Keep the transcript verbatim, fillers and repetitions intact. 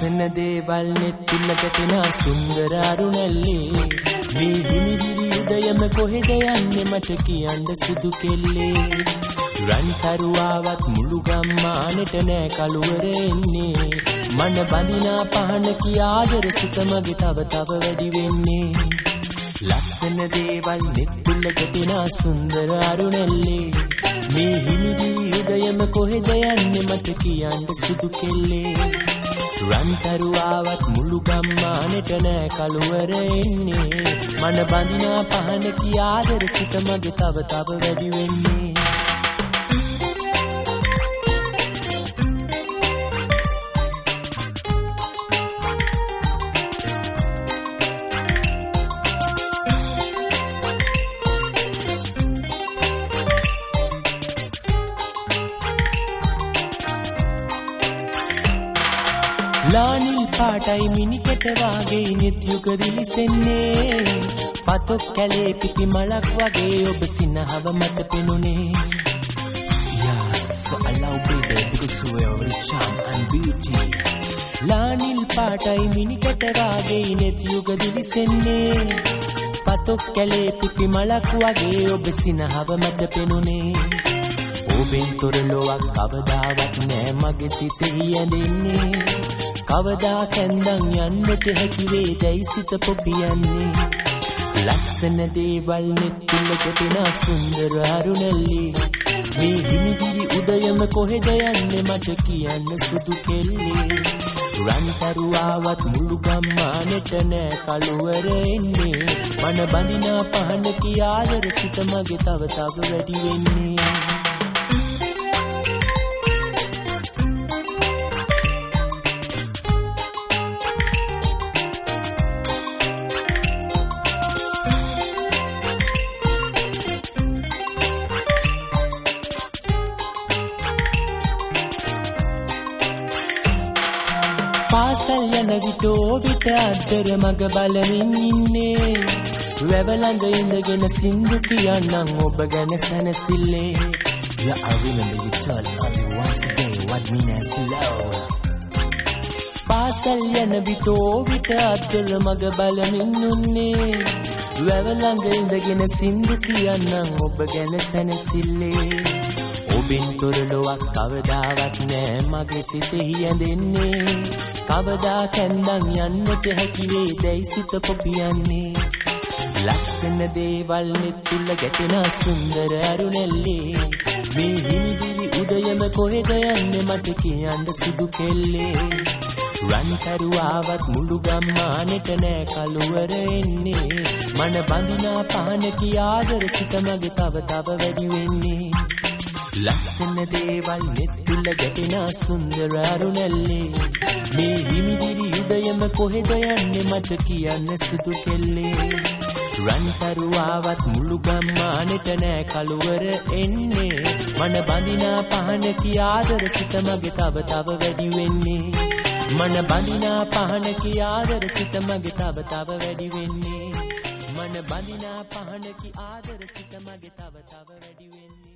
ලස්සන දේවල් නෙත්තුල ගැටෙන සුන්දර අරුණැල්ලේ මේ හිමිදිරි උදයම කොහෙද යන්නේ මට කියන්න සුදු කෙල්ලේ රන් තරුවාවත් මුළු ගම්මානෙට නෑ කලුවර එන්නේ මන බඳිනා පහන කියාදර සිත මගේ තව තව වැඩි වෙන්නේ ලස්සන දේවල් නෙත්තුල ගැටෙන සුන්දර අරුණැල්ලේ මේ හිමිදිරි උදයම කොහෙද යන්නේ මට කියන්න සුදු කෙල්ලේ රන් තරුවාවත් මුළු ගම්මානෙට නෑ කලුවර එන්නේ මන බඳිනා පහන කියාදර සිත මගේ තව තව වැඩි වෙන්නේ ලානිල් පාටයි මිනිකට වාගේ නිත් යුග දිලිසෙන්නේ පතොක් කැලේ පිපි මලක් වගේ ඔබ සිනහව මට පෙනුනේ Yes, I love baby because you are very charm and beauty ලානිල් පාටයි මිනිකට වාගේ නිත් යුග දිලිසෙන්නේ පතොක් කැලේ පිපි මලක් වගේ ඔබ සිනහව මට පෙනුනේ ඔබෙන් තොර ලොවක් කවදාවත් නෑ මගේ සිතෙහි ඇඳෙන්නේ කවදා කැන්දන් යන්නට හැකි වේ දැයි සිත පොපියන්නේ ලස්සන දේවල් නෙත්තුල ගැටෙන සුන්දර අරුණැල්ලේ මේ හිමිදිරි උදයම කොහෙද යන්නේ මට කියන්න සුදු කෙල්ලේ රන් තරුවාවත් මුළු ගම්මානෙට නෑ කලුවර එන්නේ මන බඳිනා පහන කියාදර සිත මගේ තව තව වැඩි වෙන්නේ පාසල් යන විට විට අද්දර මග බලමින් ඉන්නේ වැවලඟ ඉඳගෙන සින්දු කියන්නම් ඔබ ගැන සැනසිල්ලේ Yeah, I remember you told me once a day what mean as love පාසල් යන විට විට අද්දර මග බලමින් උන්නේ වැවලඟ ඉඳගෙන සින්දු කියන්නම් ඔබ ගැන සැනසිල්ලේ ඔබෙන් තොර ලොවක් කවදාවත් නෑ මගේ සිතෙහි ඇඳෙන්නේ කවදා කැන්දන් යන්නට හැකි වේ දැයි සිත පොපියන්නේ ලස්සන දේවල් නෙත්තුල ගැටෙන සුන්දර අරුණැල්ලේ මේ හිමිදිරි උදයම කොහෙද යන්නේ මට කියන්න සුදු කෙල්ලේ රන් තරුවාවත් මුළු ගම්මානෙට නෑ කලුවර එන්නේ මන බඳිනා පහන කියාදර සිත මගේ තව තව වැඩි වෙන්නේ ලස්සන දේවල් නෙත්තුල ගැටෙන සුන්දර අරුණැල්ලේ මේ හිමිදිරි උදයම කොහෙද යන්නේ මට කියන්න සුදු කෙල්ලේ රන් තරුවාවත් මුළු ගම්මානෙට නෑ කලුවර එන්නේ මන බඳිනා පහන කියාදර සිත මගේ තව තව වැඩි වෙන්නේ මන බඳිනා පහන කියාදර සිත මගේ තව තව වැඩි වෙන්නේ මන බඳිනා පහන කියාදර සිත මගේ තව තව වැඩි වෙන්නේ